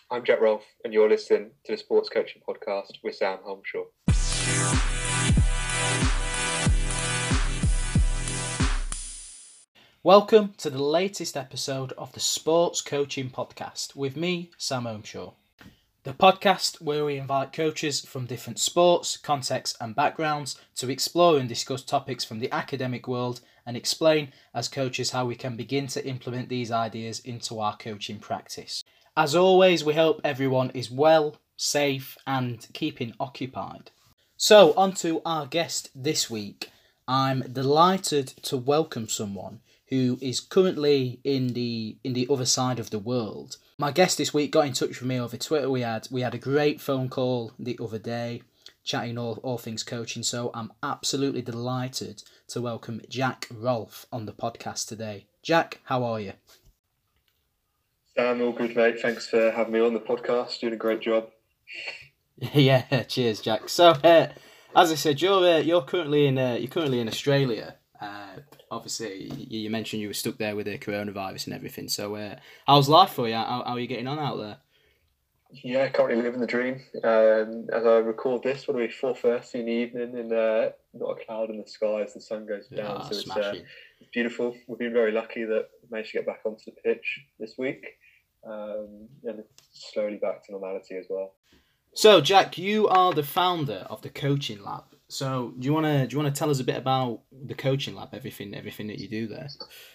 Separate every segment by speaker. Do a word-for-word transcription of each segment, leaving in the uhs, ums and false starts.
Speaker 1: I'm Jack Rolfe, and you're listening to the Sports Coaching Podcast with Sam Holmshaw.
Speaker 2: Welcome to the latest episode of the Sports Coaching Podcast with me, Sam Holmshaw. The podcast where we invite coaches from different sports, contexts and backgrounds to explore and discuss topics from the academic world and explain as coaches how we can begin to implement these ideas into our coaching practice. As always, we hope everyone is well, safe and keeping occupied. So, on to our guest this week. I'm delighted to welcome someone who is currently in the in the other side of the world. My guest this week got in touch with me over Twitter. We had we had a great phone call the other day, chatting all, all things coaching. So I'm absolutely delighted to welcome Jack Rolfe on the podcast today. Jack, how are you?
Speaker 1: Sam, all good, mate. Thanks for having me on the podcast. Doing a great job.
Speaker 2: Yeah, cheers, Jack. So, uh, as I said, you're uh, you're currently in uh, you're currently in Australia. Uh, obviously, you, you mentioned you were stuck there with the coronavirus and everything. So, uh, how's life for you? How, how are you getting on out there?
Speaker 1: Yeah, currently living the dream. Um, as I record this, what are we, four thirty in the evening, and uh, not a cloud in the sky as the sun goes down.
Speaker 2: Oh,
Speaker 1: so it's, uh, it's beautiful. We've been very lucky that we managed to get back onto the pitch this week, um, and it's slowly back to normality as well.
Speaker 2: So, Jack, you are the founder of the Coaching Lab. So, do you want to do you want to tell us a bit about the Coaching Lab, everything everything that you do there?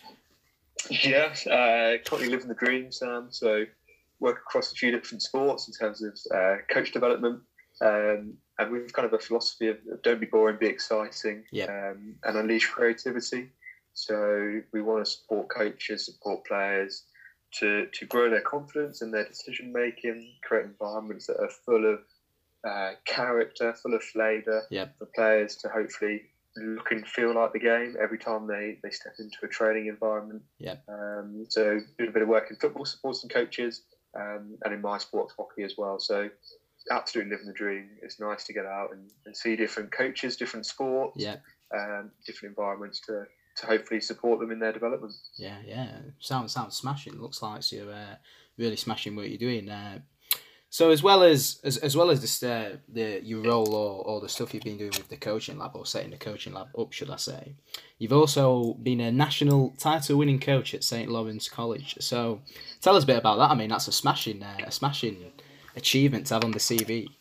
Speaker 1: Yeah, uh, currently living the dream, Sam. So, work across a few different sports in terms of uh, coach development, um, and we've kind of a philosophy of, of don't be boring, be exciting,
Speaker 2: yeah.
Speaker 1: um, and unleash creativity. So, we want to support coaches, support players to to grow their confidence and their decision making, create environments that are full of uh, character, full of flavour
Speaker 2: yep.
Speaker 1: for players to hopefully look and feel like the game every time they, they step into a training environment.
Speaker 2: Yep.
Speaker 1: Um, so doing a bit of work in football, supporting coaches, um, and in my sport, hockey as well. So absolutely living the dream. It's nice to get out and, and see different coaches, different sports,
Speaker 2: yep.
Speaker 1: um, different environments to to hopefully support them in their development.
Speaker 2: Yeah, yeah. Sounds sounds smashing. Looks like you're uh, really smashing what you're doing. Uh, so as well as as, as well as this, uh, the your role or, or the stuff you've been doing with the Coaching Lab or setting the Coaching Lab up, should I say, you've also been a national title winning coach at Saint Lawrence College. So tell us a bit about that. I mean, that's a smashing uh, a smashing achievement to have on the C V.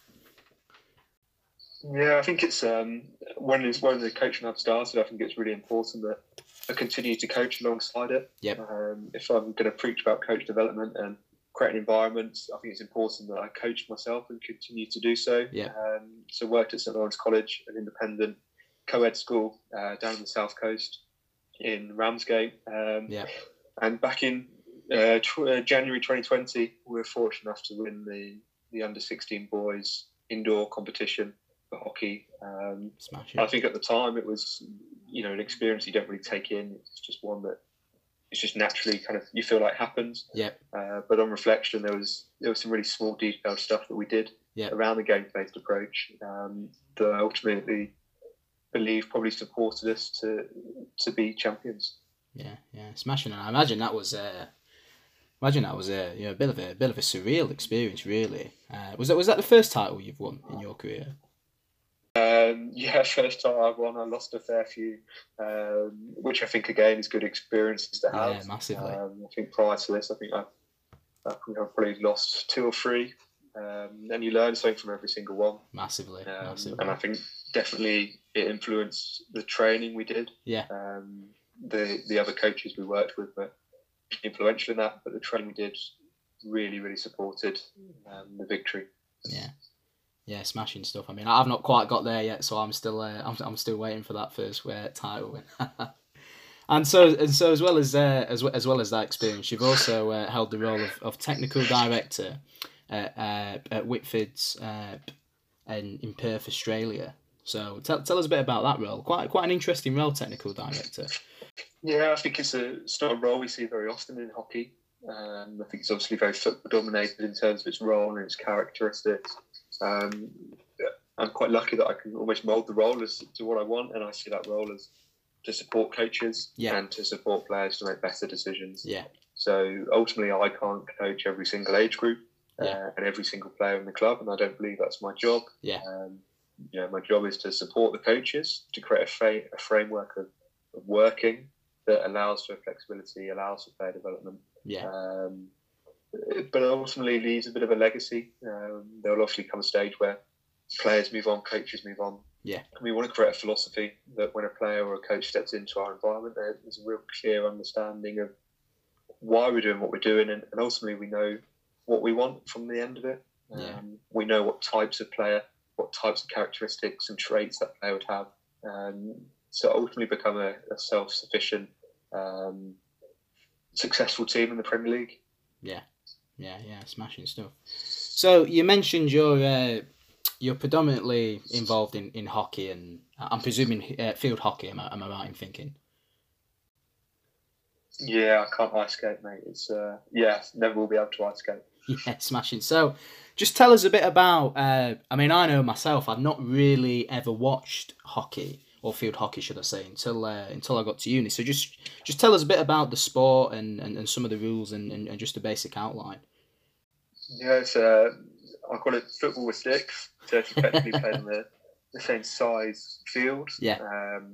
Speaker 1: Yeah, I think it's um, when it's when the Coaching Lab started, I think it's really important that I continue to coach alongside it.
Speaker 2: Yep.
Speaker 1: Um, if I'm going to preach about coach development and creating environments, I think it's important that I coach myself and continue to do so.
Speaker 2: Yep.
Speaker 1: Um, so worked at Saint Lawrence College, an independent co-ed school uh, down on the south coast in Ramsgate. Um,
Speaker 2: yeah.
Speaker 1: And back in uh, tw- uh, January twenty twenty, we were fortunate enough to win the, the under sixteen boys indoor competition for hockey. Um, I think at the time it was, you know, an experience you don't really take in. It's just one that it's just naturally kind of you feel like happens.
Speaker 2: Yeah.
Speaker 1: Uh, but on reflection, there was there was some really small detailed stuff that we did
Speaker 2: yep.
Speaker 1: around the game based approach um, that I ultimately believe probably supported us to to be champions.
Speaker 2: Yeah, yeah, smashing. And I imagine that was uh, imagine that was a you know a bit of a, a bit of a surreal experience, really. Uh, was that was that the first title you've won in your career?
Speaker 1: Um, yeah, first time I won, I lost a fair few, um, which I think again is good experiences to have.
Speaker 2: Yeah, massively.
Speaker 1: Um, I think prior to this, I think I, I think I've probably lost two or three, um, and you learn something from every single one.
Speaker 2: Massively,
Speaker 1: um,
Speaker 2: massively.
Speaker 1: And I think definitely it influenced the training we did.
Speaker 2: Yeah.
Speaker 1: Um, the the other coaches we worked with were influential in that, but the training we did really, really supported um, the victory.
Speaker 2: Yeah. Yeah, smashing stuff. I mean, I've not quite got there yet, so I'm still uh, I'm I'm still waiting for that first uh, title win. and so and so as well as uh, as as well as that experience, you've also uh, held the role of, of technical director at, uh, at Whitford's uh, in in Perth, Australia. So tell tell us a bit about that role. Quite quite an interesting role, technical director.
Speaker 1: Yeah, I think it's a it's not a role we see very often in hockey. Um, I think it's obviously very football dominated in terms of its role and its characteristics. Um, I'm quite lucky that I can almost mould the role as to what I want, and I see that role as to support coaches
Speaker 2: yeah.
Speaker 1: and to support players to make better decisions.
Speaker 2: Yeah.
Speaker 1: So ultimately, I can't coach every single age group.
Speaker 2: yeah.
Speaker 1: uh, and every single player in the club, and I don't believe that's my job.
Speaker 2: Yeah.
Speaker 1: Um, you know, my job is to support the coaches, to create a, fra- a framework of, of working that allows for flexibility, allows for player development.
Speaker 2: Yeah.
Speaker 1: Um, but ultimately leaves a bit of a legacy. Um, there will obviously come a stage where players move on, coaches move on.
Speaker 2: Yeah.
Speaker 1: And we want to create a philosophy that when a player or a coach steps into our environment, there's a real clear understanding of why we're doing what we're doing, and, and ultimately we know what we want from the end of it. Um,
Speaker 2: yeah.
Speaker 1: We know what types of player, what types of characteristics and traits that player would have. Um, so ultimately become a, a self-sufficient, um, successful team in the Premier League.
Speaker 2: Yeah, yeah, yeah, smashing stuff. So you mentioned you're uh, you're predominantly involved in, in hockey, and I'm presuming uh, field hockey. Am I, am I right in thinking?
Speaker 1: Yeah, I can't ice skate, mate. It's uh, yeah, never will be able to ice skate.
Speaker 2: Yeah, smashing. So, just tell us a bit about. Uh, I mean, I know myself. I've not really ever watched hockey or field hockey, should I say, until uh, until I got to uni. So just just tell us a bit about the sport and, and, and some of the rules and, and, and just a basic outline.
Speaker 1: Yeah, it's uh, I call it football with sticks. So it's effectively played on the, the same size field.
Speaker 2: Yeah.
Speaker 1: Um,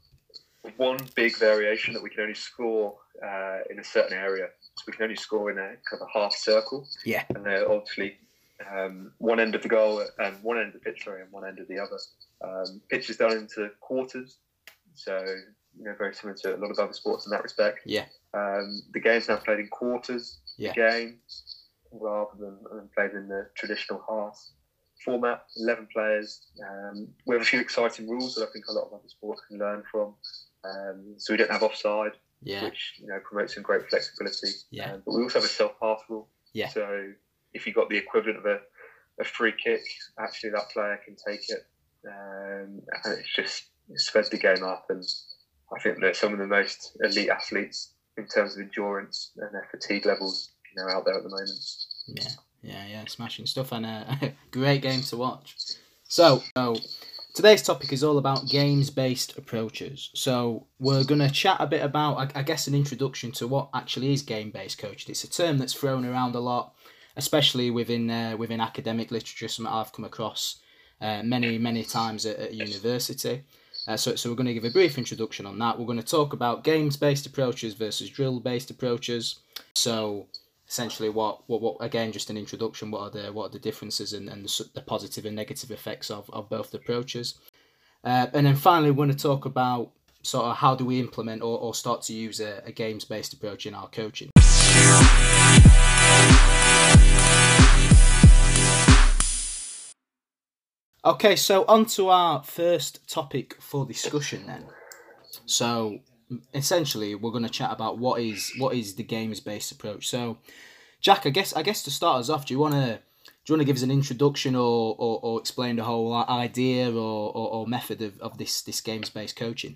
Speaker 1: one big variation that we can only score uh, in a certain area. So we can only score in a kind of a half circle.
Speaker 2: Yeah.
Speaker 1: And they're obviously um, one end of the goal and one end of the pitch, sorry, and one end of the other. Um, pitch is done into quarters. So, you know, very similar to a lot of other sports in that respect.
Speaker 2: Yeah.
Speaker 1: Um, the game's now played in quarters.
Speaker 2: Yeah.
Speaker 1: The game, rather than, than played in the traditional half format, eleven players. Um, we have a few exciting rules that I think a lot of other sports can learn from. Um, so we don't have offside,
Speaker 2: yeah.
Speaker 1: which you know promotes some great flexibility.
Speaker 2: Yeah.
Speaker 1: Um, but we also have a self-pass rule.
Speaker 2: Yeah.
Speaker 1: So if you got the equivalent of a, a free kick, actually that player can take it. Um, and it's just it speds the game up. And I think they're some of the most elite athletes in terms of endurance and their fatigue levels, you know, out there at the moment.
Speaker 2: Yeah, yeah, yeah, smashing stuff, and a great game to watch. So, so today's topic is all about games-based approaches. So we're going to chat a bit about, I, I guess, an introduction to what actually is game-based coaching. It's a term that's thrown around a lot, especially within uh, within academic literature, something I've come across uh, many, many times at, at university. Uh, so, so we're going to give a brief introduction on that. We're going to talk about games-based approaches versus drill-based approaches. So essentially, what, what, what again, just an introduction. What are the what are the differences and, and the, the positive and negative effects of, of both approaches, uh, and then finally, we're going to talk about sort of how do we implement or, or start to use a, a games based approach in our coaching. Okay, so on to our first topic for discussion then. So essentially, we're going to chat about what is what is the games based approach. So, Jack, I guess I guess to start us off, do you want to do you want to give us an introduction or, or, or explain the whole idea or, or, or method of, of this this games based coaching?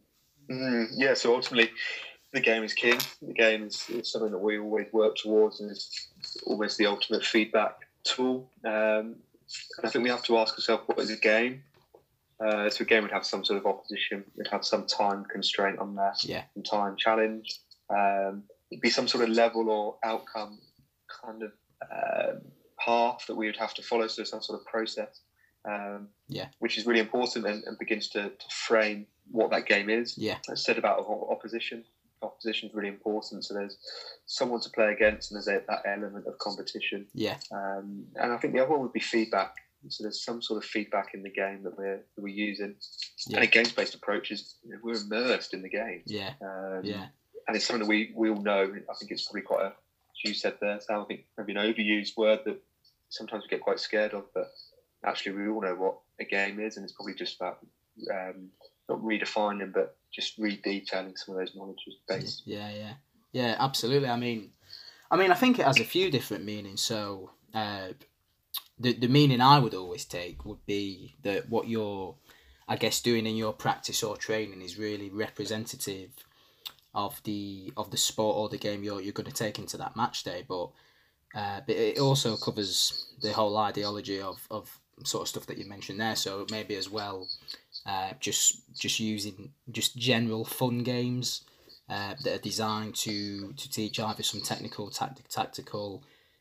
Speaker 1: Mm, yeah, so ultimately, the game is king. The game is, is something that we always work towards, and it's almost the ultimate feedback tool. Um, and I think we have to ask ourselves, what is a game? Uh, so a game would have some sort of opposition. It'd have some time constraint on there,
Speaker 2: yeah.
Speaker 1: some time challenge. Um, it'd be some sort of level or outcome kind of uh, path that we would have to follow, so some sort of process, um,
Speaker 2: yeah.
Speaker 1: which is really important and, and begins to, to frame what that game is.
Speaker 2: Yeah.
Speaker 1: I said about opposition. Opposition is really important. So there's someone to play against, and there's a, that element of competition.
Speaker 2: Yeah.
Speaker 1: Um, and I think the other one would be feedback. So there's some sort of feedback in the game that we're that we're using.
Speaker 2: Yeah.
Speaker 1: And a games-based approach is, you know, we're immersed in the game.
Speaker 2: Yeah.
Speaker 1: Um,
Speaker 2: yeah.
Speaker 1: And it's something that we, we all know. I think it's probably quite a, as you said there, Sam, I think maybe an overused word that sometimes we get quite scared of, but actually we all know what a game is, and it's probably just about um, not redefining, but just re-detailing some of those knowledge base.
Speaker 2: Yeah, yeah, yeah, absolutely. I mean, I mean, I think it has a few different meanings. So, uh, the the meaning I would always take would be that what you're, I guess, doing in your practice or training is really representative of the of the sport or the game you're you're going to take into that match day. But, uh, but it also covers the whole ideology of of sort of stuff that you mentioned there. So maybe as well. Uh, just just using just general fun games uh, that are designed to, to teach either some technical, tactic, tactical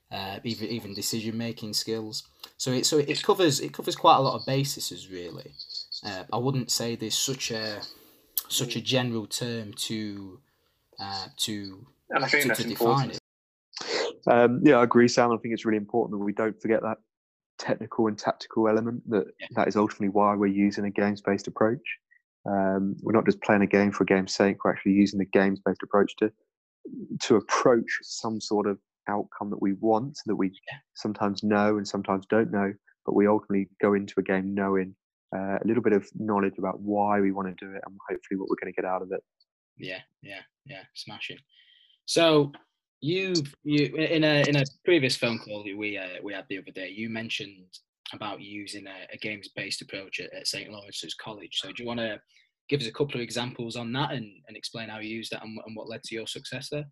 Speaker 2: uh, even even decision making skills. So it so it covers it covers quite a lot of bases really. Uh, I wouldn't say there's such a such a general term to uh, to
Speaker 1: and I think
Speaker 2: to,
Speaker 1: that's
Speaker 2: to
Speaker 1: define
Speaker 2: it.
Speaker 3: Um, yeah, I agree, Sam. I think it's really important that we don't forget that technical and tactical element. That yeah. that is ultimately why we're using a games-based approach. Um, we're not just playing a game for a game's sake. We're actually using the games-based approach to to approach some sort of outcome that we want, that we yeah. sometimes know and sometimes don't know. But we ultimately go into a game knowing uh, a little bit of knowledge about why we want to do it and hopefully what we're going to get out of it.
Speaker 2: Yeah, yeah, yeah, smashing. So you you in a in a previous phone call that we uh, we had the other day, you mentioned about using a, a games based approach at, at Saint Lawrence's College. So do you want to give us a couple of examples on that and, and explain how you used that and, and what led to your success there?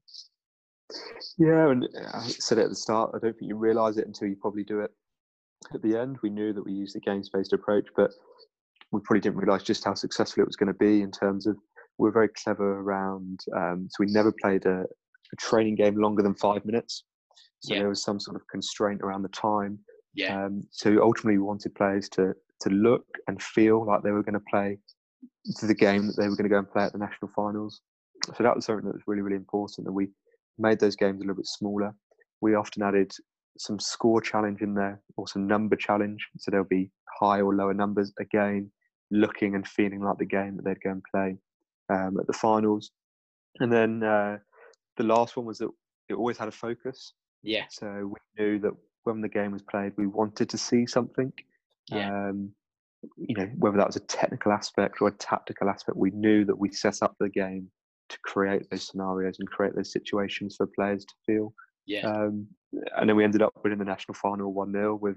Speaker 3: Yeah, and I said it at the start. I don't think you realise it until you probably do it at the end. We knew that we used a games based approach, but we probably didn't realise just how successful it was going to be in terms of we're very clever around. Um, so we never played a, a training game longer than five minutes. So yeah. there was some sort of constraint around the time.
Speaker 2: Yeah.
Speaker 3: Um, so ultimately, we wanted players to to look and feel like they were going to play to the game that they were going to go and play at the national finals. So that was something that was really, really important, that we made those games a little bit smaller. We often added some score challenge in there or some number challenge. So there'll be high or lower numbers, again, looking and feeling like the game that they'd go and play um, at the finals. And then uh, the last one was that it always had a focus.
Speaker 2: Yeah.
Speaker 3: So we knew that when the game was played, we wanted to see something.
Speaker 2: Yeah.
Speaker 3: Um, you know, whether that was a technical aspect or a tactical aspect, we knew that we set up the game to create those scenarios and create those situations for players to feel.
Speaker 2: Yeah.
Speaker 3: Um, and then we ended up winning the national final one nil with,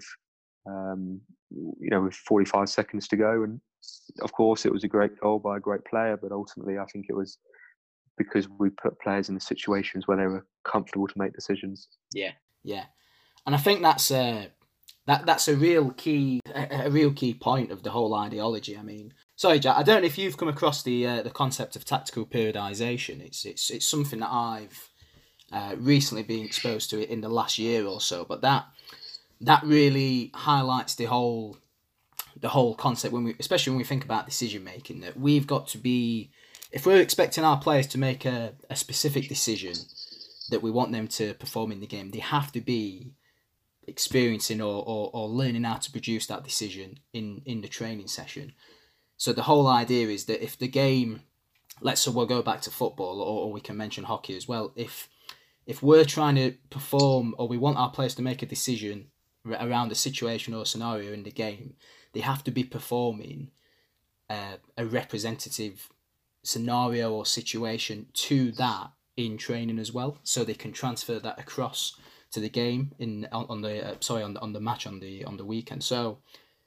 Speaker 3: um, you know, with forty-five seconds to go. And of course, it was a great goal by a great player, but ultimately, I think it was because we put players in the situations where they were comfortable to make decisions.
Speaker 2: Yeah, yeah, and I think that's a that that's a real key a, a real key point of the whole ideology. I mean, sorry, Jack, I don't know if you've come across the uh, the concept of tactical periodization. It's it's it's something that I've uh, recently been exposed to it in the last year or so, but that that really highlights the whole the whole concept when we, especially when we think about decision making, that we've got to be, if we're expecting our players to make a, a specific decision that we want them to perform in the game, they have to be experiencing or, or, or learning how to produce that decision in, in the training session. So the whole idea is that if the game, let's say we'll go back to football, or, or we can mention hockey as well, if if we're trying to perform or we want our players to make a decision around a situation or scenario in the game, they have to be performing uh, a representative scenario or situation to that in training as well, so they can transfer that across to the game in on, on the uh, sorry on the, on the match on the on the weekend. So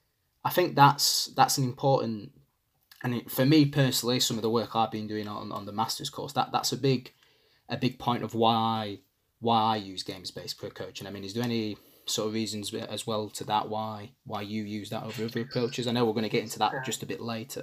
Speaker 2: I think that's that's an important, and it, for me personally, some of the work I've been doing on, on the masters course, that that's a big a big point of why why I use games based pro coaching. I mean, is there any sort of reasons as well to that why why you use that over other approaches? I know we're going to get into that just a bit later.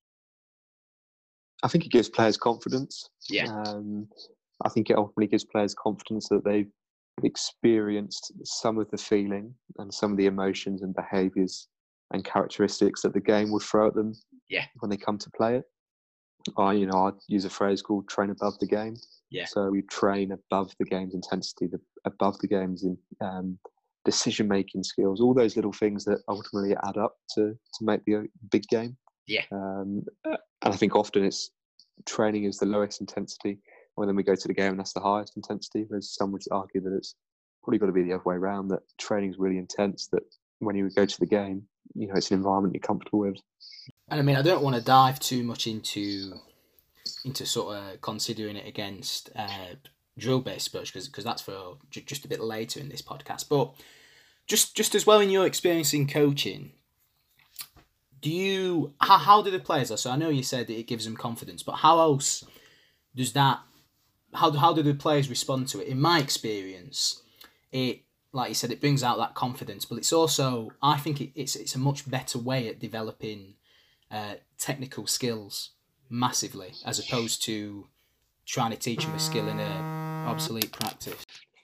Speaker 3: I think it gives players confidence.
Speaker 2: Yeah.
Speaker 3: Um, I think it ultimately gives players confidence that they've experienced some of the feeling and some of the emotions and behaviours and characteristics that the game would throw at them.
Speaker 2: Yeah.
Speaker 3: When they come to play it. I, you know, I use a phrase called "train above the game."
Speaker 2: Yeah.
Speaker 3: So we train above the game's intensity, the, above the game's in, um, decision-making skills, all those little things that ultimately add up to to make the big game.
Speaker 2: Yeah.
Speaker 3: Um, and I think often it's training is the lowest intensity, and then we go to the game and that's the highest intensity. Whereas some would argue that it's probably got to be the other way around, that training is really intense, that when you go to the game, you know, it's an environment you're comfortable with.
Speaker 2: And I mean, I don't want to dive too much into into sort of considering it against uh, drill-based approach, because because that's for just a bit later in this podcast. But just just as well, in your experience in coaching, do you how how do the players? So I know you said that it gives them confidence, but how else does that? How how do the players respond to it? In my experience, it, like you said, it brings out that confidence, but it's also, I think it, it's it's a much better way at developing uh, technical skills massively, as opposed to trying to teach them a skill in a obsolete practice.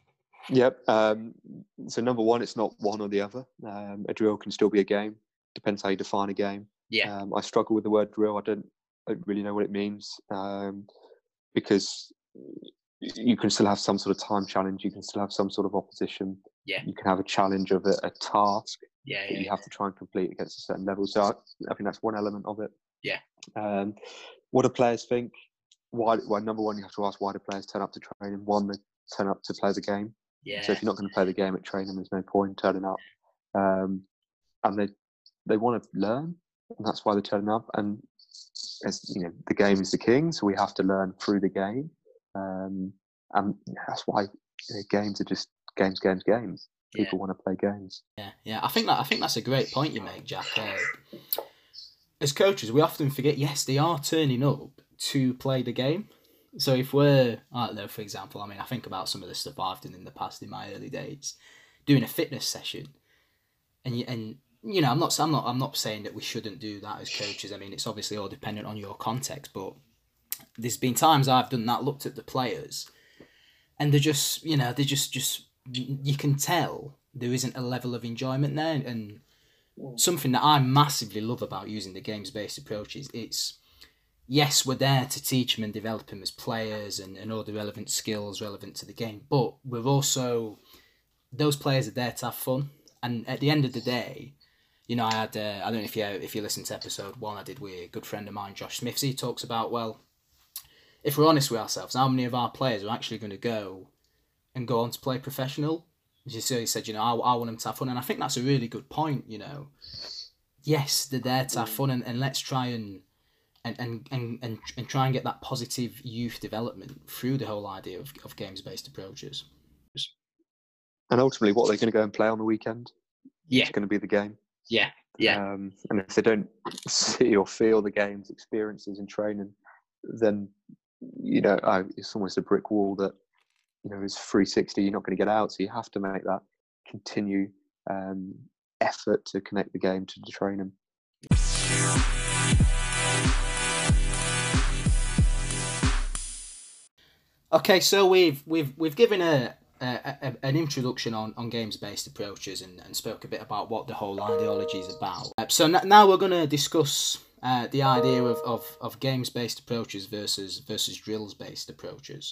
Speaker 3: Yep. Um, so number one, it's not one or the other. Um, a drill can still be a game. Depends how you define a game.
Speaker 2: Yeah.
Speaker 3: Um, I struggle with the word drill. I don't, I don't really know what it means um, because you can still have some sort of time challenge. You can still have some sort of opposition.
Speaker 2: Yeah.
Speaker 3: You can have a challenge of a, a task
Speaker 2: yeah,
Speaker 3: that
Speaker 2: yeah,
Speaker 3: you
Speaker 2: yeah.
Speaker 3: have to try and complete against a certain level. So I, I think that's one element of it.
Speaker 2: Yeah.
Speaker 3: Um, what do players think? Why? Well, number one, you have to ask why do players turn up to training? One, they turn up to play the game.
Speaker 2: Yeah.
Speaker 3: So if you're not going to play the game at training, there's no point turning up. Um, and they they want to learn, and that's why they're turning up. And as you know, the game is the king, so we have to learn through the game. Um, and that's why you know, games are just games, games, games. People yeah. want to play games.
Speaker 2: Yeah, yeah. I think that I think that's a great point you make, Jack. Uh, as coaches, we often forget. Yes, they are turning up to play the game. So if we're, I don't know, for example, I mean, I think about some of the stuff I've done in the past in my early days, doing a fitness session, and you, and you know, I'm not, I'm not, I'm not saying that we shouldn't do that as coaches. I mean, it's obviously all dependent on your context, but there's been times I've done that, looked at the players, and they're just, you know, they're just, just, you can tell there isn't a level of enjoyment there, and something that I massively love about using the games-based approaches, it's, yes, we're there to teach them and develop them as players and, and all the relevant skills relevant to the game, but we're also, those players are there to have fun. And at the end of the day, you know, I had, uh, I don't know if you if you listened to episode one I did with a good friend of mine, Josh Smiths, he talks about, well, if we're honest with ourselves, how many of our players are actually going to go and go on to play professional? As you see, he said, you know, I, I want them to have fun. And I think that's a really good point, you know. Yes, they're there to have fun, and, and let's try and And, and, and, and, and try and get that positive youth development through the whole idea of, of games-based approaches.
Speaker 3: And ultimately, what they're going to go and play on the weekend
Speaker 2: yeah.
Speaker 3: is going to be the game.
Speaker 2: Yeah, yeah.
Speaker 3: Um, and if they don't see or feel the game's experiences in training, then, you know, I, it's almost a brick wall that, you know, is three sixty, you're not going to get out. So you have to make that continue um, effort to connect the game to the training.
Speaker 2: Okay, so we've we've we've given a, a, a an introduction on, on games based approaches and, and spoke a bit about what the whole ideology is about. Uh, so n- now we're going to discuss uh, the idea of, of, of games based approaches versus versus drills based approaches.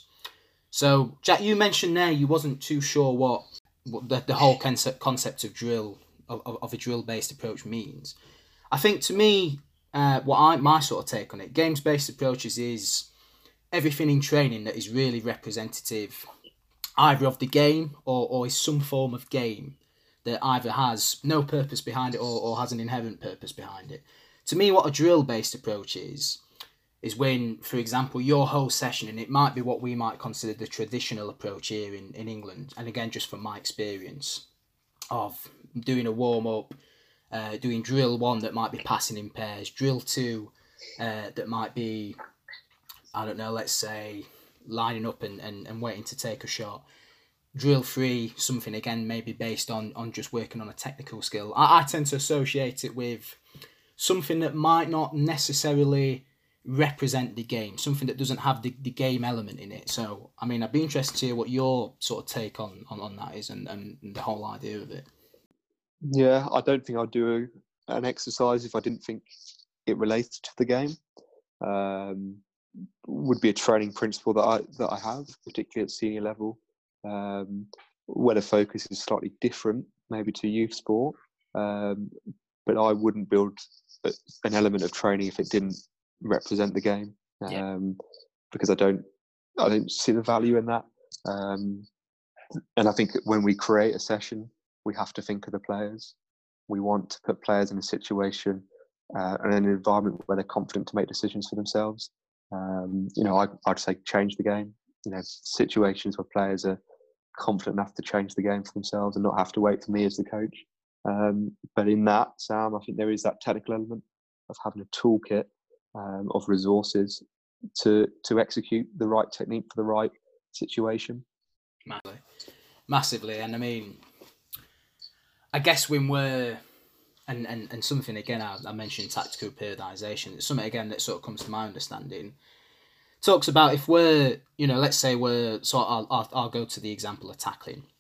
Speaker 2: So Jack, you mentioned there you wasn't too sure what, what the, the whole concept concept of drill of, of, of a drill based approach means. I think to me, uh, what I my sort of take on it, games based approaches is everything in training that is really representative either of the game or, or is some form of game that either has no purpose behind it or, or has an inherent purpose behind it. To me, what a drill-based approach is, is when, for example, your whole session, and it might be what we might consider the traditional approach here in, in England, and again, just from my experience of doing a warm-up, uh, doing drill one that might be passing in pairs, drill two uh, that might be, I don't know, let's say, lining up and, and, and waiting to take a shot. Drill three, something again maybe based on, on just working on a technical skill. I, I tend to associate it with something that might not necessarily represent the game, something that doesn't have the, the game element in it. So, I mean, I'd be interested to hear what your sort of take on, on, on that is and, and the whole idea of it.
Speaker 3: Yeah, I don't think I'd do an exercise if I didn't think it relates to the game. Um, would be a training principle that I that I have, particularly at senior level, um, where the focus is slightly different, maybe to youth sport. Um, but I wouldn't build a, an element of training if it didn't represent the game, um, yeah. because I don't I don't see the value in that. Um, and I think when we create a session, we have to think of the players. We want to put players in a situation uh, and an environment where they're confident to make decisions for themselves. Um, you know, I, I'd say change the game. You know, situations where players are confident enough to change the game for themselves and not have to wait for me as the coach. Um, but in that, Sam, I think there is that technical element of having a toolkit um, of resources to to execute the right technique for the right situation.
Speaker 2: Massively, massively, and I mean, I guess when we're And, and, and something, again, I, I mentioned tactical periodisation. It's something, again, that sort of comes to my understanding. Talks about if we're, you know, let's say we're, so I'll, I'll, I'll go to the example of tackling.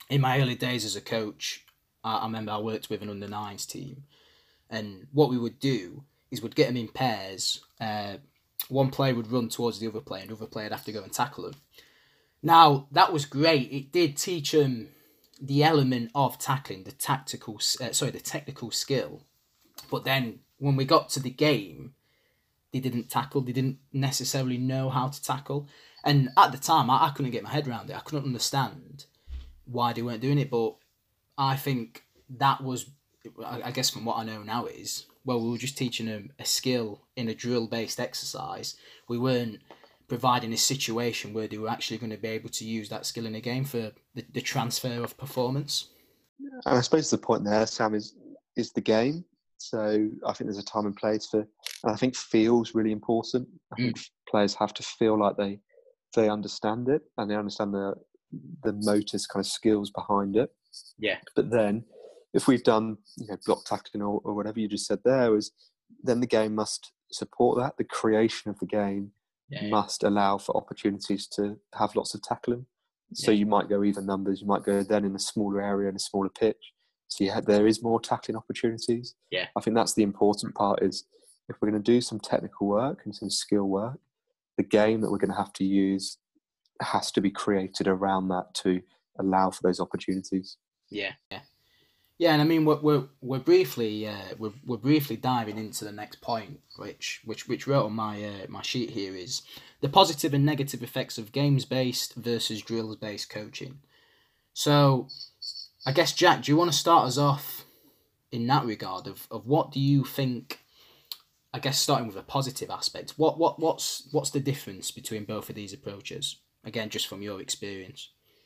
Speaker 2: in my early days as a coach, I, I remember I worked with an under nines team, and what we would do is we'd get them in pairs. Uh, one player would run towards the other player, and the other player would have to go and tackle them. Now, that was great. It did teach them the element of tackling, the tactical, uh, sorry, the technical skill. But then when we got to the game, they didn't tackle. They didn't necessarily know how to tackle. And at the time, I, I couldn't get my head around it. I couldn't understand why they weren't doing it. But I think that was, I guess from what I know now is, well, we were just teaching them a skill in a drill-based exercise. We weren't providing a situation where they were actually going to be able to use that skill in a game for the, the transfer of performance.
Speaker 3: And I suppose the point there, Sam, is is the game. So I think there's a time and place for, and I think feel's really important. I think mm. players have to feel like they they understand it and they understand the the motor's kind of skills behind it.
Speaker 2: Yeah.
Speaker 3: But then, if we've done, you know, block tackling or, or whatever you just said there, was then the game must support that. The creation of the game yeah, must yeah. allow for opportunities to have lots of tackling. So yeah. you might go even numbers. You might go then in a smaller area and a smaller pitch. So yeah, there is more tackling opportunities.
Speaker 2: Yeah,
Speaker 3: I think that's the important part. Is if we're going to do some technical work and some skill work, the game that we're going to have to use has to be created around that to allow for those opportunities.
Speaker 2: Yeah, yeah, yeah. And I mean, we're we're, we're briefly uh, we're we're briefly diving into the next point, which which which wrote on my uh, my sheet here is the positive and negative effects of games based versus drills based coaching. So, I guess, Jack, do you want to start us off in that regard of, of what do you think, I guess starting with a positive aspect, what what what's what's the difference between both of these approaches? Again, just from your experience.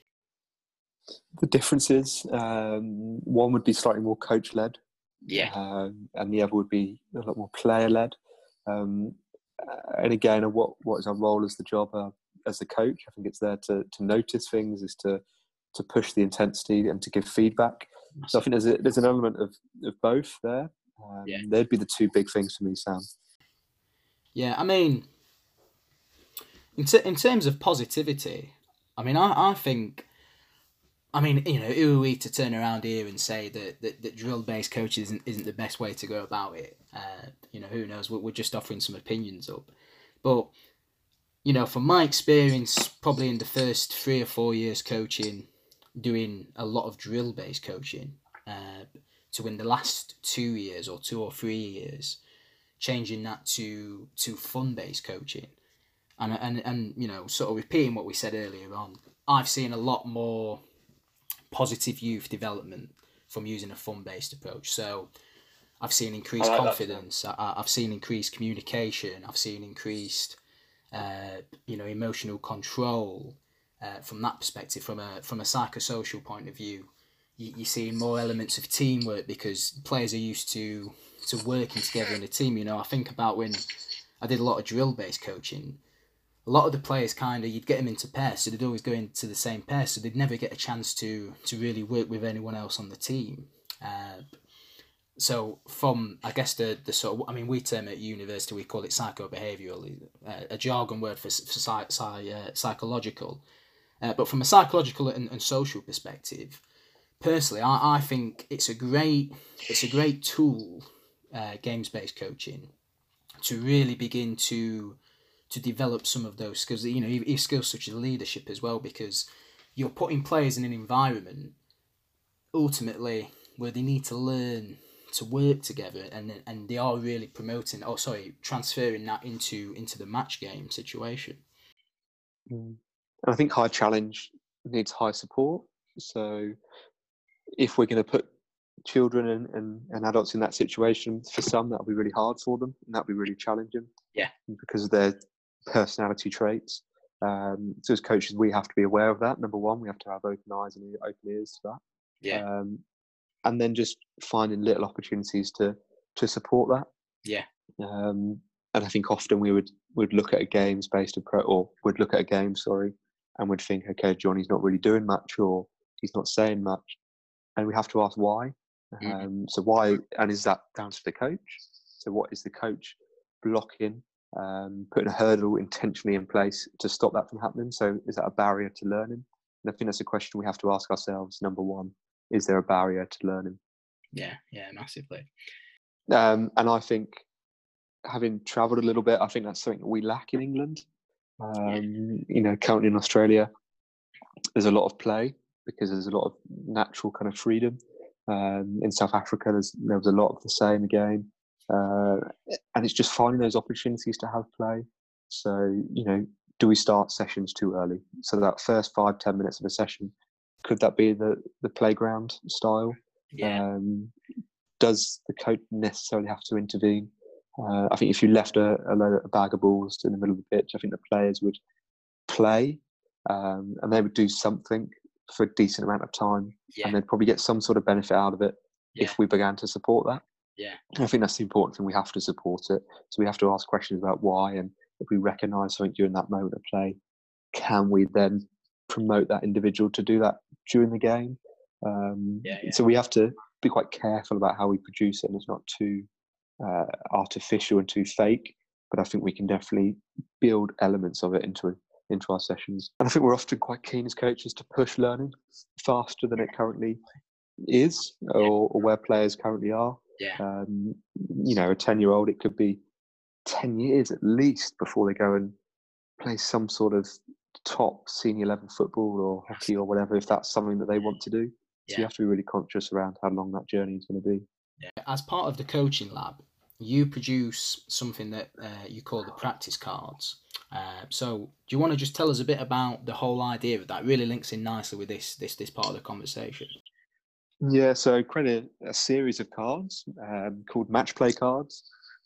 Speaker 3: The differences, um, one would be slightly more coach-led.
Speaker 2: Yeah.
Speaker 3: Um, and the other would be a lot more player-led. Um, and again, what what is our role as the job uh, as the coach? I think it's there to to notice things, is to to push the intensity and to give feedback. So I think there's a, there's an element of, of both there. Um, yeah. They'd be the two big things for me, Sam.
Speaker 2: Yeah, I mean, in, t- in terms of positivity, I mean, I, I think, I mean, you know, who are we to turn around here and say that, that, that drill-based coaching isn't, isn't the best way to go about it? Uh, you know, who knows? We're, we're just offering some opinions up. But, you know, from my experience, probably in the first three or four years coaching, doing a lot of drill-based coaching, uh, to in the last two years or two or three years, changing that to to fun-based coaching, and and and you know, sort of repeating what we said earlier on, I've seen a lot more positive youth development from using a fun-based approach. So I've seen increased like confidence, I, I've seen increased communication, I've seen increased, uh, you know, emotional control. Uh, from that perspective, from a from a psychosocial point of view, you, you're seeing more elements of teamwork because players are used to to working together in a team. You know, I think about when I did a lot of drill-based coaching, a lot of the players kind of, you'd get them into pairs, so they'd always go into the same pair, so they'd never get a chance to to really work with anyone else on the team. Uh, so from, I guess, the, the sort of, I mean, we term it at university, we call it psychobehavioural, uh, a jargon word for, for psych, psych, uh, psychological. Uh, but from a psychological and, and social perspective, personally, I, I think it's a great it's a great tool, uh, games-based coaching, to really begin to to develop some of those skills. You know, skills such as leadership as well, because you're putting players in an environment ultimately where they need to learn to work together, and and they are really promoting, oh sorry, transferring that into into the match game situation.
Speaker 3: Mm. And I think high challenge needs high support. So if we're going to put children and, and, and adults in that situation, for some that'll be really hard for them, and that'll be really challenging.
Speaker 2: Yeah.
Speaker 3: Because of their personality traits. Um, so as coaches, we have to be aware of that. Number one, we have to have open eyes and open ears to that.
Speaker 2: Yeah.
Speaker 3: Um, and then just finding little opportunities to to support that.
Speaker 2: Yeah.
Speaker 3: Um, and I think often we would would look at a games based approach, or would look at a game, sorry, and would think, okay, Johnny's not really doing much, or he's not saying much, and we have to ask why. Mm-hmm. Um, so why, and is that down to the coach? So what is the coach blocking, um, putting a hurdle intentionally in place to stop that from happening? So is that a barrier to learning? And I think that's a question we have to ask ourselves. Number one, is there a barrier to learning?
Speaker 2: Yeah, yeah, massively.
Speaker 3: Um, and I think, having travelled a little bit, I think that's something that we lack in England. Um, you know, currently in Australia, there's a lot of play because there's a lot of natural kind of freedom. Um, in South Africa, there's, there was a lot of the same again. Uh, and it's just finding those opportunities to have play. So, you know, do we start sessions too early? So that first five, ten minutes of a session, could that be the, the playground style?
Speaker 2: Yeah.
Speaker 3: Um, does the coach necessarily have to intervene? Uh, I think if you left a, a, a bag of balls in the middle of the pitch, I think the players would play um, and they would do something for a decent amount of time,
Speaker 2: yeah.
Speaker 3: and they'd probably get some sort of benefit out of it
Speaker 2: yeah.
Speaker 3: if we began to support that.
Speaker 2: Yeah,
Speaker 3: and I think that's the important thing. We have to support it. So we have to ask questions about why, and if we recognise something during that moment of play, can we then promote that individual to do that during the game? Um,
Speaker 2: yeah, yeah.
Speaker 3: So we have to be quite careful about how we produce it, and it's not too uh, artificial and too fake. But I think we can definitely build elements of it into into our sessions. And I think we're often quite keen as coaches to push learning faster than it currently is, or, or where players currently are.
Speaker 2: Yeah.
Speaker 3: Um, you know, a ten-year-old, it could be ten years at least before they go and play some sort of top senior level football or hockey or whatever, if that's something that they want to do. So
Speaker 2: yeah.
Speaker 3: you have to be really conscious around how long that journey is going to be.
Speaker 2: Yeah. As part of the coaching lab, you produce something that uh, you call the practice cards. Uh, so do you want to just tell us a bit about the whole idea of that? It really links in nicely with this this this part of the conversation.
Speaker 3: Yeah, so create a, a series of cards um, called match play cards.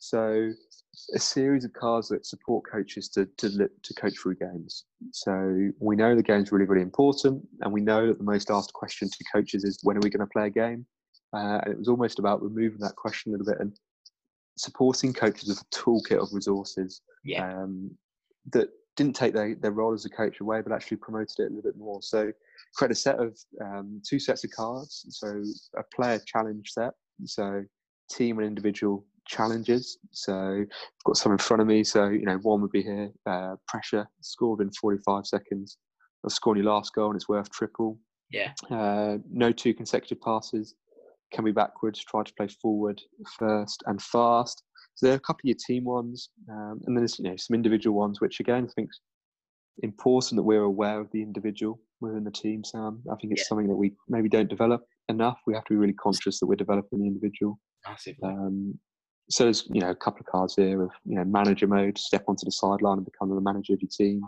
Speaker 3: So a series of cards that support coaches to to to coach through games. So we know the game's really, really important, and we know that the most asked question to coaches is, when are we going to play a game? Uh, and it was almost about removing that question a little bit and supporting coaches with a toolkit of resources
Speaker 2: yeah.
Speaker 3: um, that didn't take their, their role as a coach away, but actually promoted it a little bit more. So create a set of um, two sets of cards. So a player challenge set, so team and individual challenges. So I've got some in front of me. So, you know, one would be here, uh, pressure, score within forty-five seconds. Or score your last goal and it's worth triple.
Speaker 2: Yeah.
Speaker 3: Uh, no two consecutive passes. Can be backwards, try to play forward first and fast. So there are a couple of your team ones, um, and then there's, you know, some individual ones, which again I think is important that we're aware of the individual within the team, Sam. I think it's
Speaker 2: yeah.
Speaker 3: something that we maybe don't develop enough. We have to be really conscious that we're developing the individual.
Speaker 2: Massively.
Speaker 3: Um, so there's, you know, a couple of cards here of, you know, manager mode, step onto the sideline and become the manager of your team.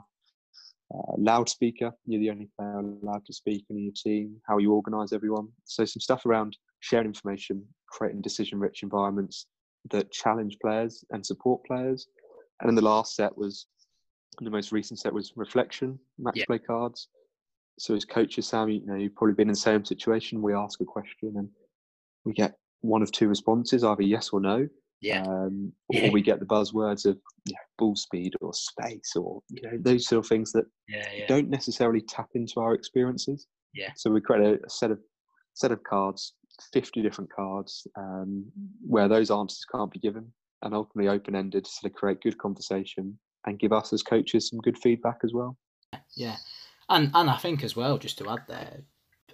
Speaker 3: Uh, loudspeaker, you're the only player allowed to speak in your team, how you organise everyone. So some stuff around sharing information, creating decision-rich environments that challenge players and support players. And then the last set was, the most recent set was reflection, match
Speaker 2: yeah.
Speaker 3: play cards. So as coaches, Sam, you know, you've probably been in the same situation. We ask a question and we get one of two responses, either yes or no.
Speaker 2: Yeah.
Speaker 3: Um,
Speaker 2: yeah.
Speaker 3: Or we get the buzzwords of, you know, ball speed or space, or, you know, those sort of things that
Speaker 2: yeah, yeah.
Speaker 3: don't necessarily tap into our experiences.
Speaker 2: Yeah.
Speaker 3: So we create a, a set of set of cards, fifty different cards, um, where those answers can't be given, and ultimately open-ended, so to create good conversation and give us as coaches some good feedback as well.
Speaker 2: Yeah, and and I think as well, just to add there,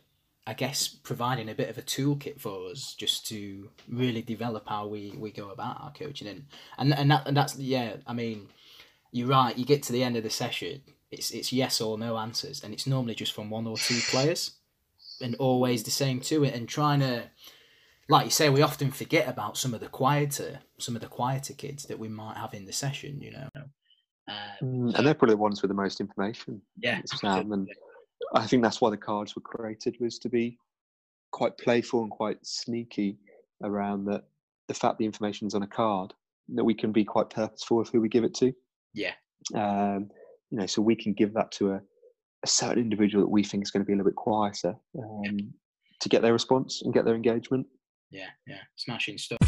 Speaker 2: I guess providing a bit of a toolkit for us just to really develop how we, we go about our coaching, and and and, that, and that's yeah. I mean, you're right. You get to the end of the session, it's it's yes or no answers, and it's normally just from one or two players, and always the same to it. And trying to, like you say, we often forget about some of the quieter some of the quieter kids that we might have in the session. You know,
Speaker 3: um, and they're probably the ones with the most information.
Speaker 2: Yeah,
Speaker 3: Sam, and I think that's why the cards were created, was to be quite playful and quite sneaky around that. The fact the information is on a card, that we can be quite purposeful of who we give it to.
Speaker 2: Yeah.
Speaker 3: Um, you know, so we can give that to a, a certain individual that we think is going to be a little bit quieter, um, yeah. to get their response and get their engagement.
Speaker 2: Yeah, yeah, smashing stuff.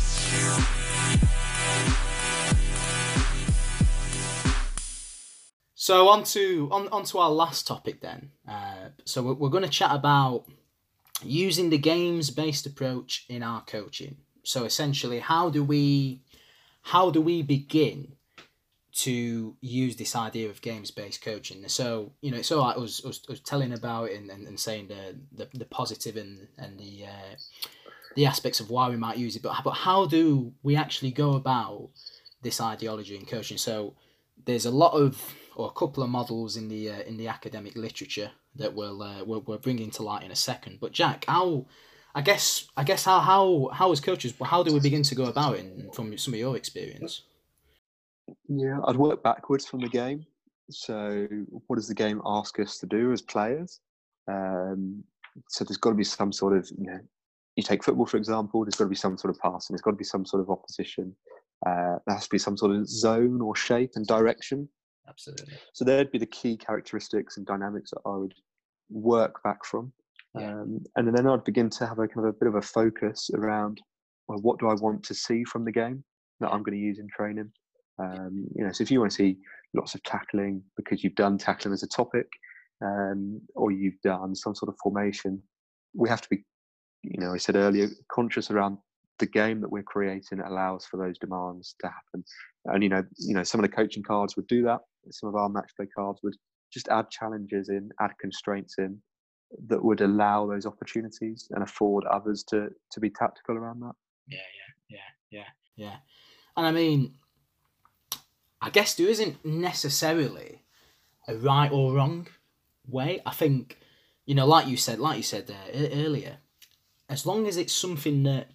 Speaker 2: So on to on, on to our last topic then. Uh, so we're, we're going to chat about using the games-based approach in our coaching. So essentially, how do we how do we begin to use this idea of games-based coaching. So, you know, it's all right, I was, I was, I was telling about it and, and, and saying the, the, the positive and, and the uh, the aspects of why we might use it, but, but how do we actually go about this ideology in coaching? So there's a lot of, or a couple of models in the uh, in the academic literature that we'll, uh, we'll, we'll bring into light in a second. But Jack, how, I guess, I guess how, how, how as coaches, how do we begin to go about it from some of your experience?
Speaker 3: Yeah, I'd work backwards from the game. So what does the game ask us to do as players? Um, so there's got to be some sort of, you know, you take football, for example, there's got to be some sort of passing, there's got to be some sort of opposition. Uh, there has to be some sort of zone or shape and direction.
Speaker 2: Absolutely.
Speaker 3: So there'd be the key characteristics and dynamics that I would work back from.
Speaker 2: Yeah.
Speaker 3: Um, and then I'd begin to have a kind of a bit of a focus around, well, what do I want to see from the game that I'm going to use in training? Um, you know, so if you want to see lots of tackling because you've done tackling as a topic, um, or you've done some sort of formation, we have to be, you know, I said earlier, conscious around the game that we're creating allows for those demands to happen. And, you know, you know, some of the coaching cards would do that. Some of our match play cards would just add challenges in, add constraints in that would allow those opportunities and afford others to, to be tactical around that.
Speaker 2: Yeah, yeah, yeah, yeah, yeah. And I mean, I guess there isn't necessarily a right or wrong way. I think, you know, like you said, like you said there earlier, as long as it's something that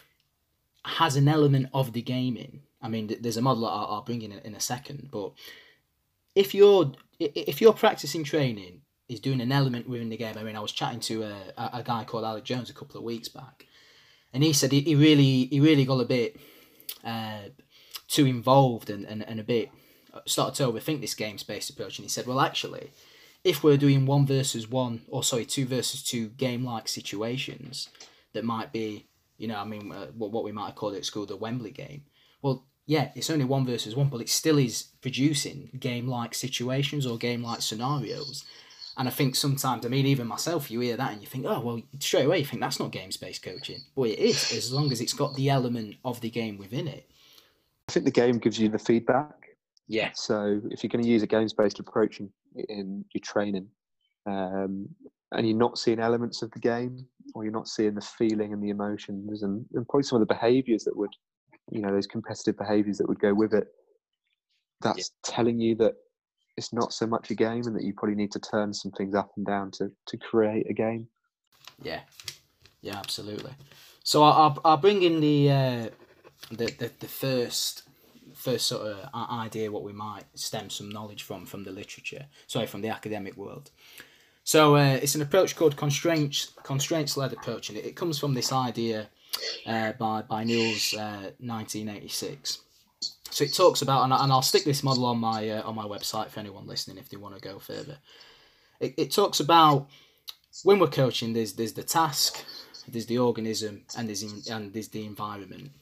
Speaker 2: has an element of the game in. I mean, there's a model I'll, I'll bring in in a second, but if you're if your practicing training is doing an element within the game, I mean, I was chatting to a, a guy called Alec Jones a couple of weeks back, and he said he, he really he really got a bit uh, too involved and, and, and a bit started to overthink this games-based approach, and he said, well, actually, if we're doing one versus one, or sorry, two versus two game-like situations that might be, you know, I mean, uh, what, what we might have called it at school, the Wembley game. Well, yeah, it's only one versus one, but it still is producing game-like situations or game-like scenarios. And I think sometimes, I mean, even myself, you hear that and you think, oh, well, straight away you think that's not games-based coaching. But it is, as long as it's got the element of the game within it.
Speaker 3: I think the game gives you the feedback.
Speaker 2: Yeah.
Speaker 3: So if you're going to use a games-based approach in, in your training, um, and you're not seeing elements of the game, or you're not seeing the feeling and the emotions and, and probably some of the behaviours that would, you know, those competitive behaviours that would go with it, that's yeah. telling you that it's not so much a game and that you probably need to turn some things up and down to, to create a game.
Speaker 2: Yeah, yeah, absolutely. So I'll, I'll bring in the, uh, the, the, the first... first sort of idea what we might stem some knowledge from from the literature, sorry, from the academic world. So uh, it's an approach called constraints constraints led approach, and it, it comes from this idea uh, by by Niels uh, nineteen eighty-six. So it talks about, and, I, and I'll stick this model on my uh, on my website for anyone listening if they want to go further. It, it talks about when we're coaching, there's there's the task, there's the organism, and there's in, and there's the environment.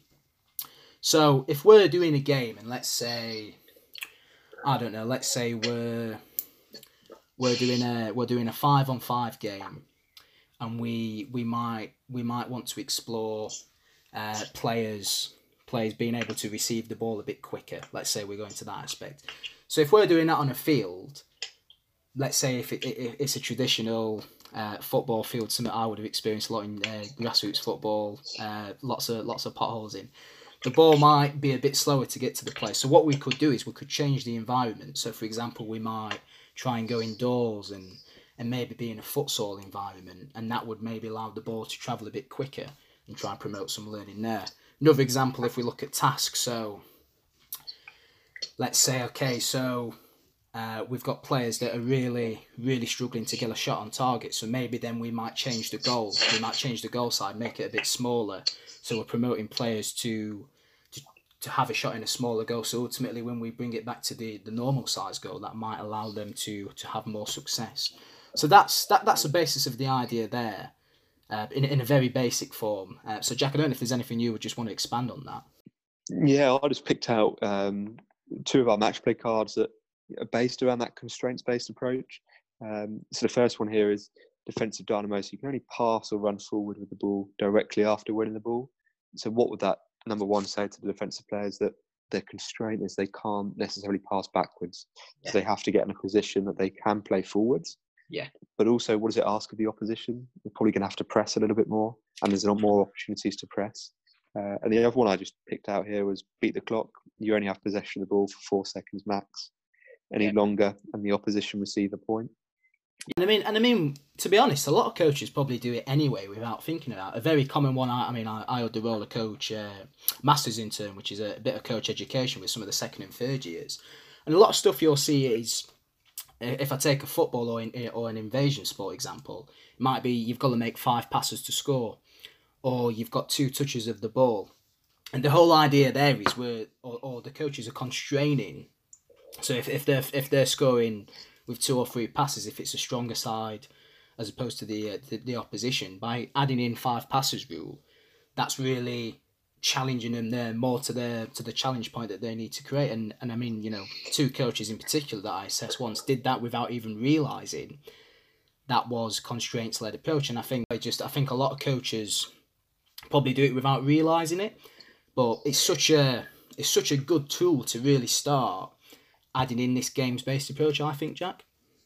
Speaker 2: So if we're doing a game, and let's say, I don't know, let's say we're we're doing a we're doing a five on five game, and we we might we might want to explore uh, players players being able to receive the ball a bit quicker. Let's say we're going to that aspect. So if we're doing that on a field, let's say if it, it, it's a traditional uh, football field, something I would have experienced a lot in uh, grassroots football, uh, lots of lots of potholes in. The ball might be a bit slower to get to the play. So what we could do is we could change the environment. So, for example, we might try and go indoors and, and maybe be in a futsal environment, and that would maybe allow the ball to travel a bit quicker and try and promote some learning there. Another example, if we look at tasks, so let's say, okay, so uh, we've got players that are really, really struggling to get a shot on target. So maybe then we might change the goal. We might change the goal side, make it a bit smaller. So we're promoting players to, to to have a shot in a smaller goal. So ultimately, when we bring it back to the, the normal size goal, that might allow them to to have more success. So that's that that's the basis of the idea there, uh, in in a very basic form. Uh, so Jack, I don't know if there's anything you would just want to expand on that.
Speaker 3: Yeah, I just picked out um, two of our match play cards that are based around that constraints-based approach. Um, so the first one here is defensive dynamo. So you can only pass or run forward with the ball directly after winning the ball. So what would that, number one, say to the defensive players? That their constraint is they can't necessarily pass backwards.
Speaker 2: Yeah.
Speaker 3: So they have to get in a position that they can play forwards.
Speaker 2: Yeah.
Speaker 3: But also, what does it ask of the opposition? They're probably going to have to press a little bit more, and there's a lot more opportunities to press. Uh, and the other one I just picked out here was beat the clock. You only have possession of the ball for four seconds max. Any yeah. longer, and the opposition receive a point.
Speaker 2: And I mean, and I mean, to be honest, a lot of coaches probably do it anyway without thinking about it. A very common one. I, I mean, I, I had the role of coach, uh, masters intern, which is a, a bit of coach education with some of the second and third years, and a lot of stuff you'll see is, if I take a football or in, or an invasion sport example, it might be you've got to make five passes to score, or you've got two touches of the ball, and the whole idea there is where, or, or the coaches are constraining. So if if they're if they're scoring with two or three passes, if it's a stronger side as opposed to the, uh, the the opposition, by adding in five passes rule, that's really challenging them there more to their to the challenge point that they need to create. And and I mean, you know, two coaches in particular that I assessed once did that without even realising that was constraints led approach. And I think I just I think a lot of coaches probably do it without realising it, but it's such a it's such a good tool to really start adding in this games-based approach, I think, Jack.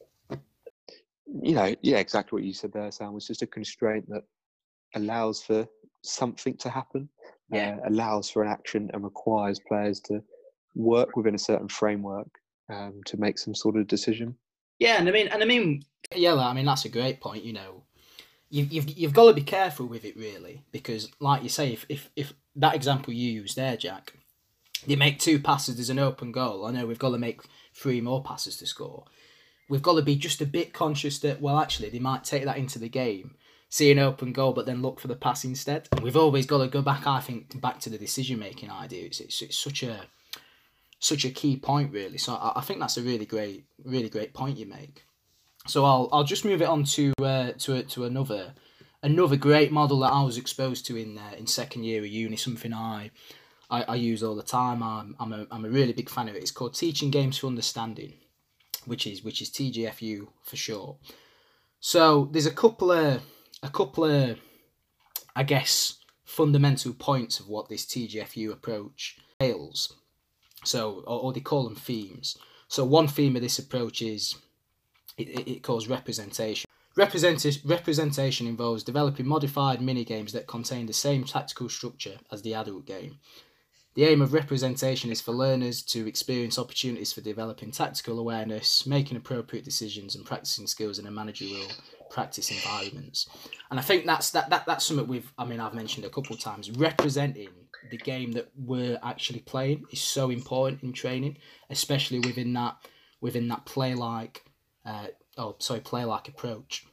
Speaker 3: You know, yeah, exactly what you said there, Sam. Was just a constraint that allows for something to happen,
Speaker 2: yeah.
Speaker 3: uh, allows for an action, and requires players to work within a certain framework um, to make some sort of decision.
Speaker 2: Yeah, and I mean, and I mean, yeah, I mean that's a great point. You know, you've you've you've got to be careful with it really, because, like you say, if if if that example you used there, Jack, you make two passes, there's an open goal. I know we've got to make three more passes to score. We've got to be just a bit conscious that, well, actually, they might take that into the game, see an open goal, but then look for the pass instead. And we've always got to go back, I think, back to the decision-making idea. It's, it's, it's such a such a key point, really. So I, I think that's a really great, really great point you make. So I'll I'll just move it on to uh, to to another another great model that I was exposed to in uh, in second year of uni. Something I. I, I use all the time. I'm I'm a I'm a really big fan of it. It's called Teaching Games for Understanding, which is which is T G F U for short. So there's a couple of a couple of I guess fundamental points of what this T G F U approach entails. So or, or they call them themes. So one theme of this approach is it, it, it calls representation. Representation representation involves developing modified mini games that contain the same tactical structure as the adult game. The aim of representation is for learners to experience opportunities for developing tactical awareness, making appropriate decisions, and practicing skills in a managerial practice environments. And I think that's that, that that's something we've, I mean, I've mentioned a couple of times. Representing the game that we're actually playing is so important in training, especially within that within that play-like, uh, oh, sorry, play-like approach.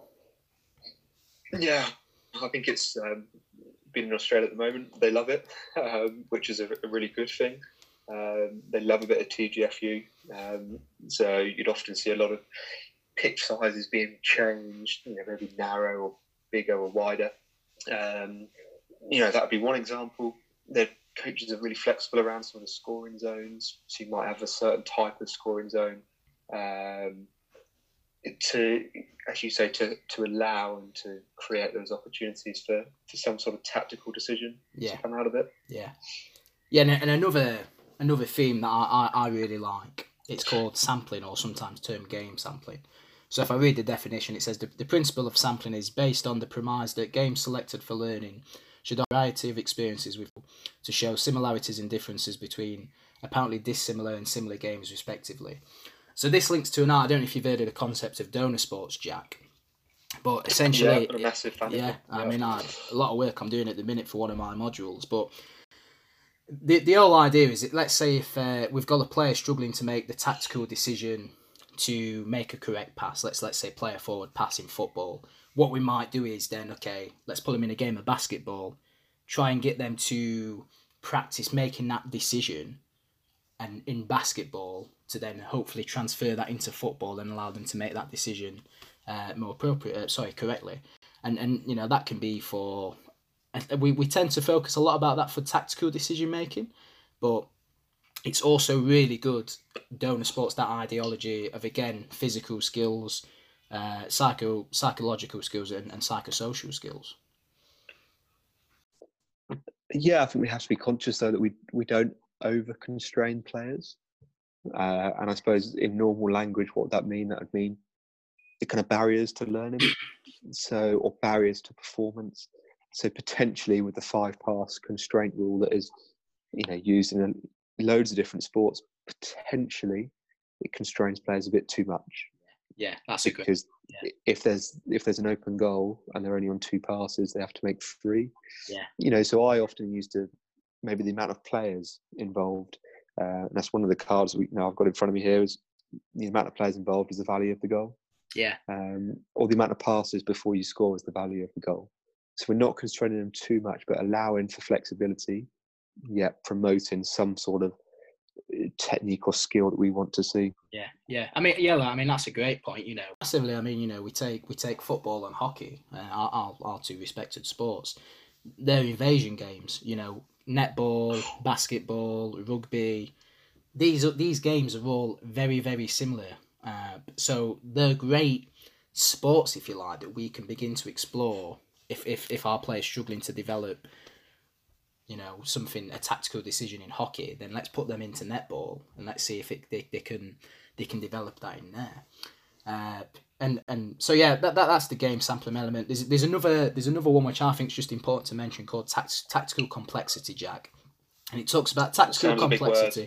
Speaker 1: Yeah, I think it's. Um... Been in Australia at the moment, they love it, um, which is a, a really good thing. Um, they love a bit of T G F U, um, so you'd often see a lot of pitch sizes being changed, you know, maybe narrow or bigger or wider. Um, you know, that would be one example. The coaches are really flexible around some of the scoring zones, so you might have a certain type of scoring zone um, to, as you say, to, to allow and to create those opportunities for, for some sort of tactical decision
Speaker 2: yeah.
Speaker 1: to come out of it.
Speaker 2: Yeah, yeah, and, and another another theme that I, I, I really like, it's called sampling, or sometimes termed game sampling. So if I read the definition, it says the, the principle of sampling is based on the premise that games selected for learning should have a variety of experiences with to show similarities and differences between apparently dissimilar and similar games respectively. So this links to an art. I don't know if you've heard of the concept of donor sports, Jack. But essentially,
Speaker 1: yeah, I'm a massive fan
Speaker 2: yeah,
Speaker 1: of it.
Speaker 2: I
Speaker 1: yeah.
Speaker 2: mean, I, a lot of work I'm doing at the minute for one of my modules. But the the whole idea is that, let's say if uh, we've got a player struggling to make the tactical decision to make a correct pass, let's let's say play a forward pass in football, what we might do is then, okay, let's put them in a game of basketball, try and get them to practice making that decision, and in basketball to then hopefully transfer that into football and allow them to make that decision uh, more appropriate, uh, sorry, correctly. And and you know that can be for, we, we tend to focus a lot about that for tactical decision making, but it's also really good donor sports, that ideology of, again, physical skills, uh, psycho psychological skills and, and psychosocial skills.
Speaker 3: Yeah, I think we have to be conscious though that we we don't over constrain players. Uh, and I suppose in normal language, what would that mean? That would mean the kind of barriers to learning, so or barriers to performance. So potentially with the five pass constraint rule that is, you know, used in loads of different sports, potentially it constrains players a bit too much.
Speaker 2: Yeah, that's a good.
Speaker 3: Because yeah. if there's if there's an open goal and they're only on two passes, they have to make three.
Speaker 2: Yeah.
Speaker 3: You know, so I often use to maybe the amount of players involved. Uh, and that's one of the cards we you know I've got in front of me here is the amount of players involved is the value of the goal.
Speaker 2: Yeah.
Speaker 3: Um, or the amount of passes before you score is the value of the goal. So we're not constraining them too much, but allowing for flexibility, yet promoting some sort of technique or skill that we want to see.
Speaker 2: Yeah, yeah. I mean, yeah. I mean, that's a great point. You know, massively. I mean, you know, we take we take football and hockey, uh, our, our two respected sports. They're invasion games. You know, netball, basketball, rugby. These are, these games are all very very similar. Uh, so they're great sports, if you like, that we can begin to explore if if if our players struggling to develop, you know, something, a tactical decision in hockey, then let's put them into netball and let's see if it, they, they can they can develop that in there. Uh, and and so yeah, that, that that's the game sampling element. There's there's another there's another one which I think is just important to mention called tact, tactical complexity, Jack, and it talks about tactical complexity.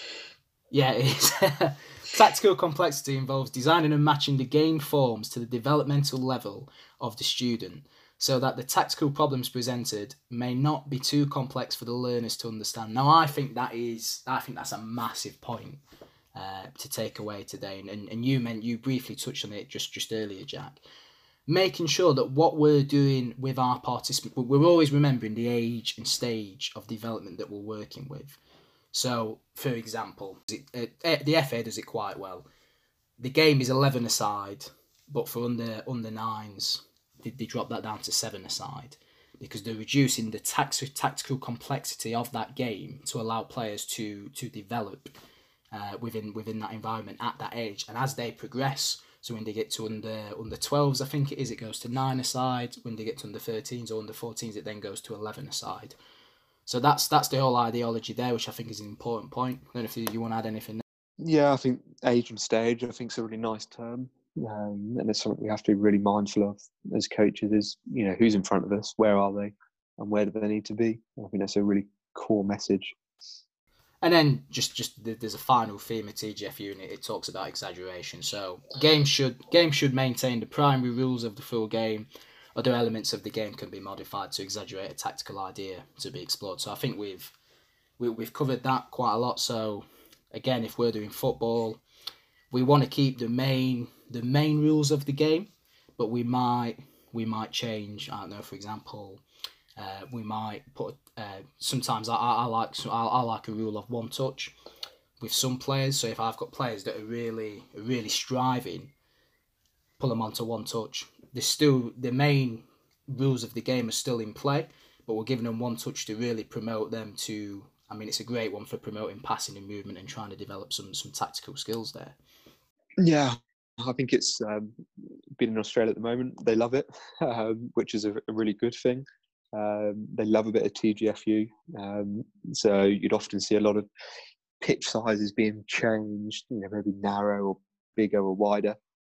Speaker 2: Yeah, it is. Tactical complexity involves designing and matching the game forms to the developmental level of the student, so that the tactical problems presented may not be too complex for the learners to understand. Now, I think that is, I think that's a massive point uh, to take away today, and, and and you meant you briefly touched on it just just earlier, Jack. Making sure that what we're doing with our participants, we're always remembering the age and stage of development that we're working with. So, for example, it, uh, the F A does it quite well. The game is eleven aside, but for under under nines, they, they drop that down to seven aside because they're reducing the tax, tactical complexity of that game to allow players to to develop uh, within within that environment at that age. And as they progress, so when they get to under under twelves, I think it is, it goes to nine aside. When they get to under thirteens or under fourteens, it then goes to eleven aside. So that's that's the whole ideology there, which I think is an important point. I don't know if you, you want to add anything there.
Speaker 3: Yeah, I think age and stage, I think, is a really nice term. Um, and it's something we have to be really mindful of as coaches is, you know, who's in front of us, where are they, and where do they need to be? I think that's a really core message.
Speaker 2: And then just, just there's a final theme of T G F unit. It talks about exaggeration. So games should games should maintain the primary rules of the full game. Other elements of the game can be modified to exaggerate a tactical idea to be explored. So I think we've we, we've covered that quite a lot. So again, if we're doing football, we want to keep the main the main rules of the game, but we might we might change. I don't know. For example, uh, we might put. Uh, sometimes I, I like I, I like a rule of one touch with some players. So if I've got players that are really really striving, pull them onto one touch. There's still the main rules of the game are still in play, but we're giving them one touch to really promote them to. I mean, it's a great one for promoting passing and movement and trying to develop some some tactical skills there.
Speaker 3: Yeah, I think it's um, been in Australia at the moment. They love it, um, which is a, a really good thing. Um, they love a bit of T G F U, um, so you'd often see a lot of pitch sizes being changed. You know, maybe narrow or bigger or wider.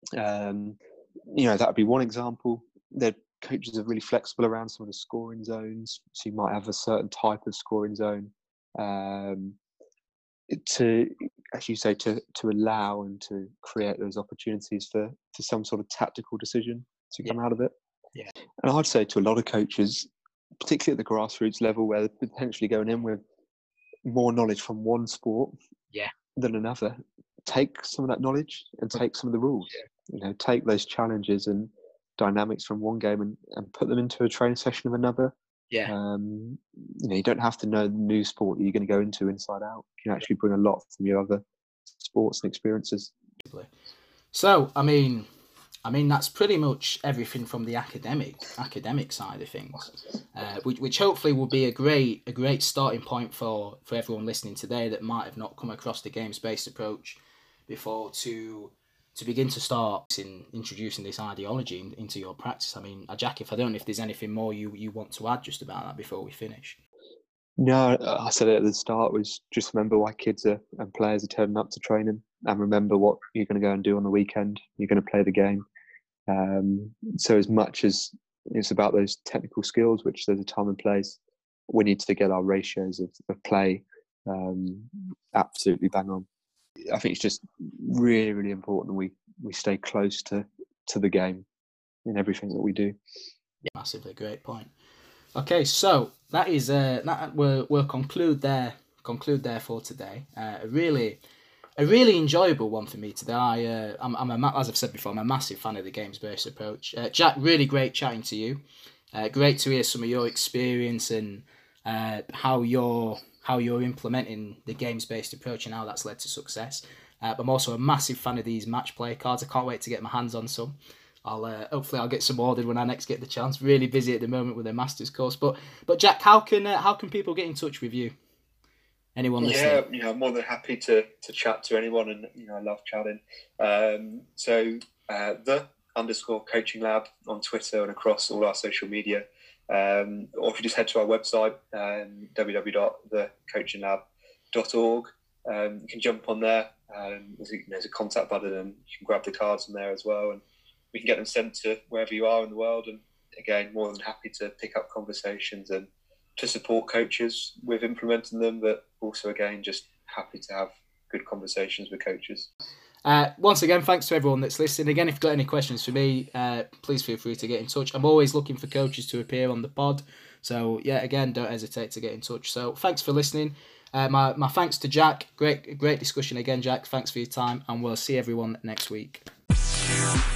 Speaker 3: Um, you know, that would be one example. The coaches are really flexible around some of the scoring zones. So you might have a certain type of scoring zone um, to, as you say, to to allow and to create those opportunities for, for some sort of tactical decision to come
Speaker 2: yeah.
Speaker 3: out of it.
Speaker 2: Yeah.
Speaker 3: And I'd say to a lot of coaches, particularly at the grassroots level, where they're potentially going in with more knowledge from one sport
Speaker 2: yeah.
Speaker 3: than another, take some of that knowledge and take some of the rules.
Speaker 2: Yeah.
Speaker 3: You know, take those challenges and dynamics from one game and, and put them into a training session of another.
Speaker 2: Yeah.
Speaker 3: Um, you know, you don't have to know the new sport that you're going to go into inside out. You can actually bring a lot from your other sports and experiences.
Speaker 2: So, I mean, I mean that's pretty much everything from the academic academic side of things, uh, which, which hopefully will be a great a great starting point for, for everyone listening today that might have not come across the games-based approach before to. to begin to start in introducing this ideology in, into your practice. I mean, Jack, if I don't know if there's anything more you, you want to add just about that before we finish.
Speaker 3: No, I said it at the start, was just remember why kids are, and players are turning up to training, and remember what you're going to go and do on the weekend. You're going to play the game. Um, so as much as it's about those technical skills, which there's a time and place, we need to get our ratios of, of play um, absolutely bang on. I think it's just really, really important that we, we stay close to, to the game in everything that we do.
Speaker 2: Yeah, massively great point. Okay, so that is uh, that we'll, we'll conclude there conclude there for today. Uh, a really a really enjoyable one for me today. I uh, I'm, I'm a, as I've said before, I'm a massive fan of the games based approach. Uh, Jack, really great chatting to you. Uh, great to hear some of your experience and uh, how you're how you're implementing the games based approach and how that's led to success. Uh, I'm also a massive fan of these match play cards. I can't wait to get my hands on some. I'll uh, hopefully I'll get some ordered when I next get the chance. Really busy at the moment with a master's course, but but Jack, how can uh, how can people get in touch with you? Anyone listening?
Speaker 1: Yeah, you know, I'm more than happy to to chat to anyone, and you know, I love chatting. Um, so uh, the underscore coaching lab on Twitter and across all our social media, um, or if you just head to our website, um, w w w dot the coaching lab dot org, um, you can jump on there. Um, there's, a, there's a contact button, and you can grab the cards from there as well, and we can get them sent to wherever you are in the world. And again, more than happy to pick up conversations and to support coaches with implementing them, but also, again, just happy to have good conversations with coaches.
Speaker 2: Uh, once again, thanks to everyone that's listening. Again, if you've got any questions for me, uh, please feel free to get in touch. I'm always looking for coaches to appear on the pod. So, yeah, again, don't hesitate to get in touch. So, thanks for listening. Uh, my, my thanks to Jack. Great, great discussion again, Jack. Thanks for your time, and we'll see everyone next week.